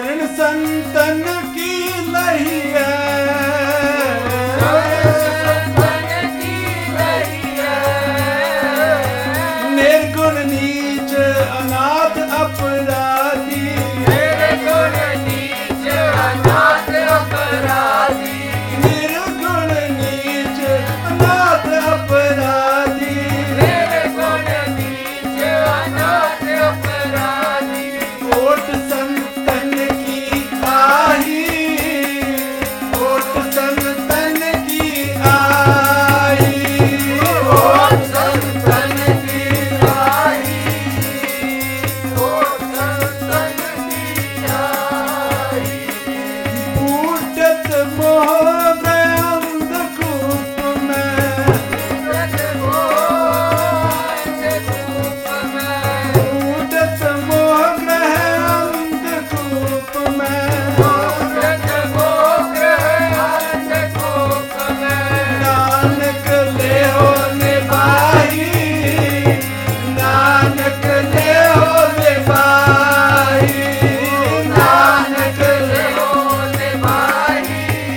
शरण संतन की लहिया निर्गुण नीच अनाथ अपराधी निर्गुण नीच अनाथ अपराधी निर्गुण नीच अनाथ अपराधी निर्गुण नीच अनाथ अपराधी कोट संतन की आई कोट संतन की आई कोट संतन की आई कोट संतन की आई बूटत मोह ब्रह्म कूप में बूटत मोह ब्रह्म कूप में नानक ले हो निभाई नानक ले हो निभाई नानक ले हो निभाई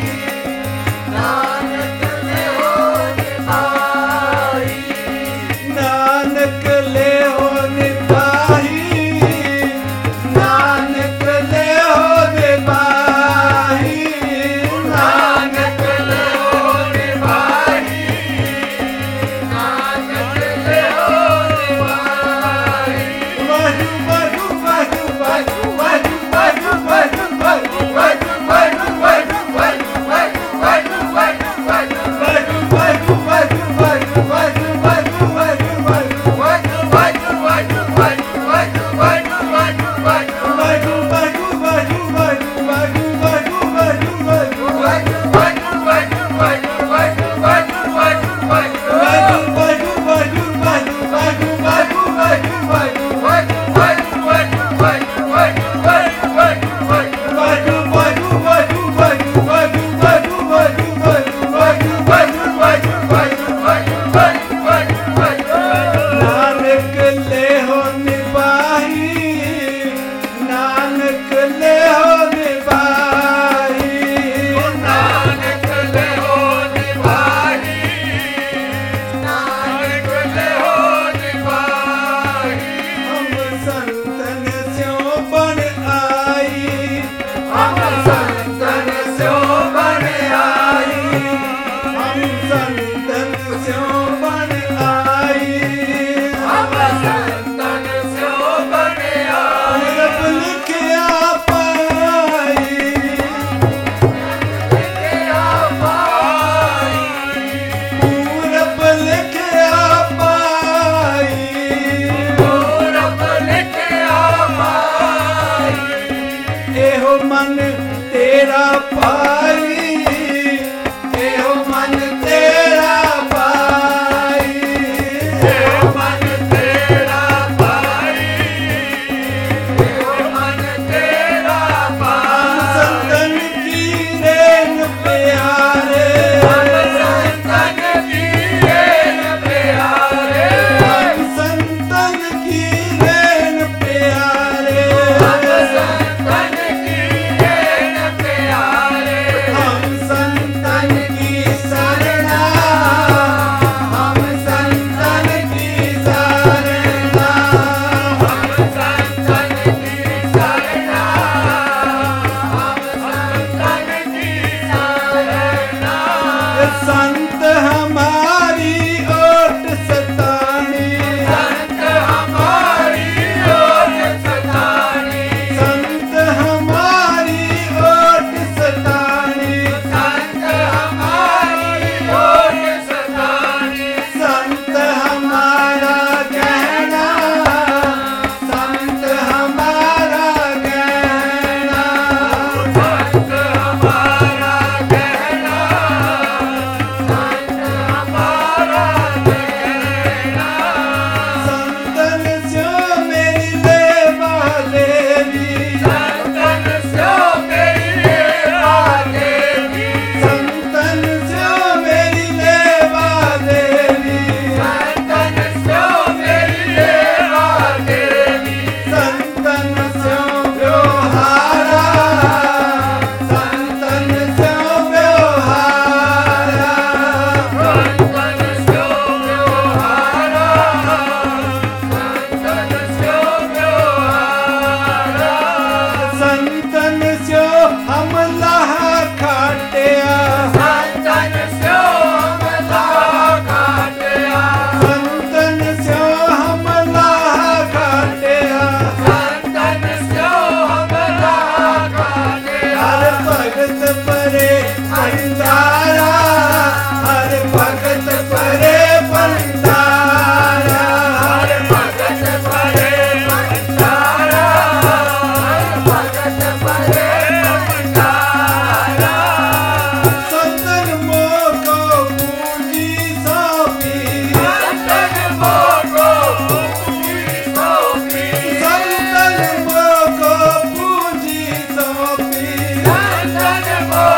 नानक ले हो निभाई नानक ले हो निभाई नानक ले हो निभाई नानक ले हो निभाई नानक ले हो निभाई वाहु वाहु वाहु वाहु वाहु वाहु वाहु वाहु वाहु वाहु वाहु वाहु वाहु वाहु वाहु वाहु वाहु नानक ले हो निभाई नानक ले हो निभाई नानक ले हो निभाई नानक ले हो निभाई हम संतन स्यों बन आई हम संतन स्यों बन आई हम संतन स्यों बन आई हम संतन स्यों बन आई रब लिखिया पाई लिखिया पाई रब लिखिया पाई रब लिखिया पाई एहो मन तेरा पाई एहो मन तेरा पाई एहो मन तेरा पाई एहो मन तेरा पाई संतन की रेन प्यारे संतन की रेन प्यारे संतन की रेन प्यारे संतन की रेन प्यारे हमला खाटिया संतन स्यो हमला खाटिया संतन स्यो हमला खाटिया संतन स्यो हमला खाटिया हर भगत परे भंडारा हर भगत परे भंडारा हर भगत परे भंडारा हर भगत परे भंडारा संतन मोको पूंजी सौंपी संतन मोको पूंजी सौंपी संतन मोको पूंजी सौंपी संतन मोको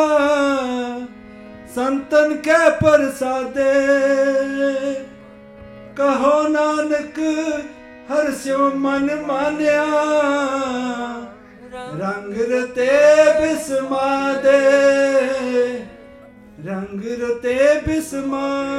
संतन के प्रसादे कहो नानक हर्ष्यो मन मान्या रंग रते बिस्मा दे रंग रते बिस्मा